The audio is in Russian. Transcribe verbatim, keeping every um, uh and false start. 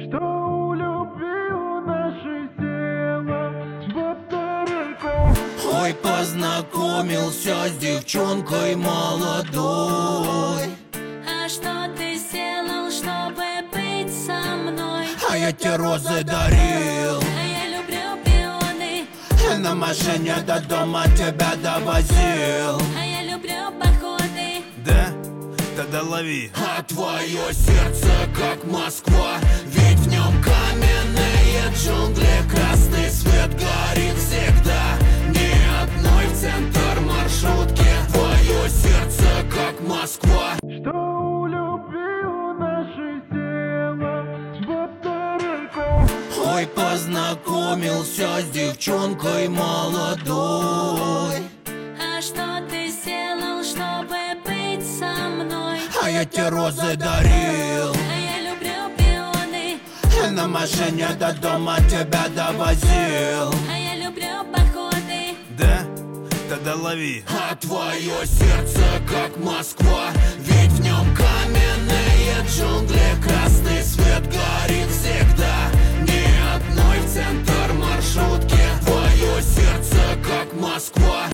Что у любви у нашей тела батарейка. Ой, познакомился с девчонкой молодой. А что ты сделал, чтобы быть со мной? А я тебе розы дарил, А я люблю пионы, на машине до дома тебя довозил. а я люблю походы. Да? Тогда лови. А твое сердце как Москва, ведь в нем каменные джунгли. Красный свет горит всегда, ни одной в центр маршрутки. Твое сердце как Москва. Что у любви у нашей тела батарейка. Ой, познакомился с девчонкой молодой. А что ты сделал, чтобы быть со мной? А я тебе розы дарил, А я люблю пионы, на машине до дома тебя довозил. а я люблю походы. Да? Тогда лови. А твое сердце как Москва, ведь в нем каменные джунгли.